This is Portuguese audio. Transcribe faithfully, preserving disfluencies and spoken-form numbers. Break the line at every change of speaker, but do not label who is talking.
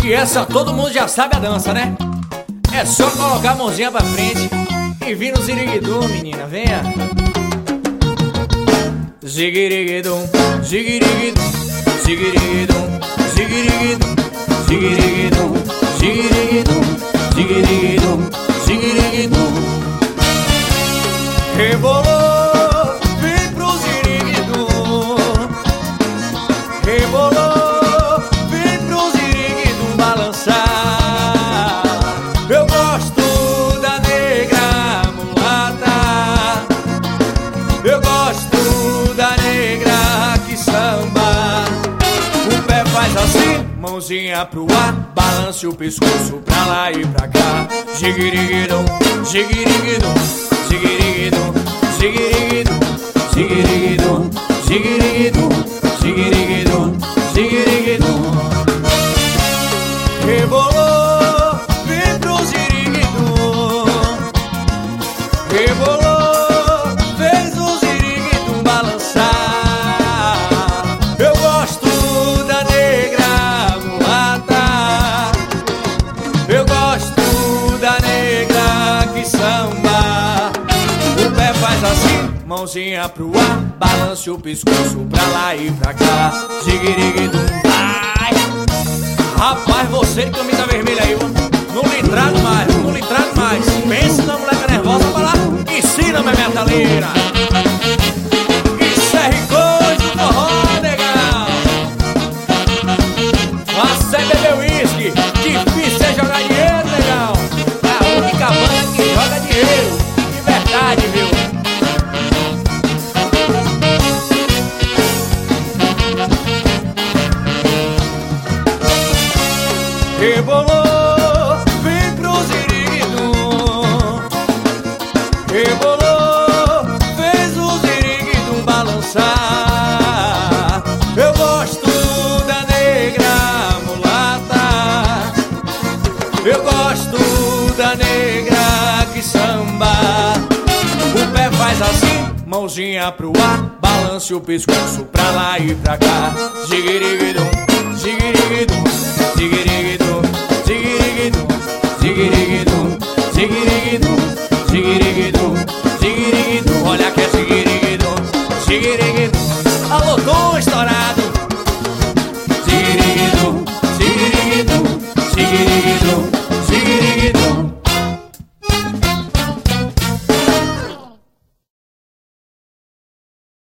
E essa todo mundo já sabe a dança, né? É só colocar a mãozinha pra frente e vir no ziriguidum, menina, venha. Ziguiriguidum, ziguiriguidum, ziguiriguidum, ziguiriguidum, ziguiriguidum, ziguiriguidum, ziguiriguidum, ziguiriguidum. Rebolou, vem pro ziriguidum. Rebolou, vem pro ziriguidum balançar. Eu gosto da negra mulata. Eu gosto da negra que samba. O pé faz assim, mãozinha pro ar, balance o pescoço pra lá e pra cá. Ziguiriguidum, ziguiriguidum, ziguiriguidum, ziguiriguidum, ziguiriguidum, ziguiriguidum, ziguiriguidum, ziguiriguidum. Rebolou, vem pro ziriguidum. Rebolou, fez o ziriguidum balançar. Eu gosto da negra mulata. Eu gosto da negra que samba. O pé faz assim, mãozinha pro ar, balance o pescoço pra lá e pra cá. Ziguiriguidum, vai! Rapaz, você de camisa vermelha aí, não lhe trago mais, não lhe trago mais. Pense na moleca nervosa pra lá, ensina-me a metaleira. Isso é ricoso do forró, negão. Você bebeu uísque, difícil é jogar dinheiro, negão. É a única banda que joga dinheiro, de verdade, viu? Rebolou, vem pro ziriguidum. Rebolou, fez o ziriguidum balançar. Eu gosto da negra mulata. Eu gosto da negra que samba. O pé faz assim, mãozinha pro ar, balance o pescoço pra lá e pra cá. Ziguiriguidum, ziguiriguidum, ziguiriguidum, ziguiriguidum, ziguiriguidum, ziguiriguidum, ziguiriguidum, ziguiriguidum. Olha que é ziguiriguidum, ziguiriguidum. Alô, Tom, estourado.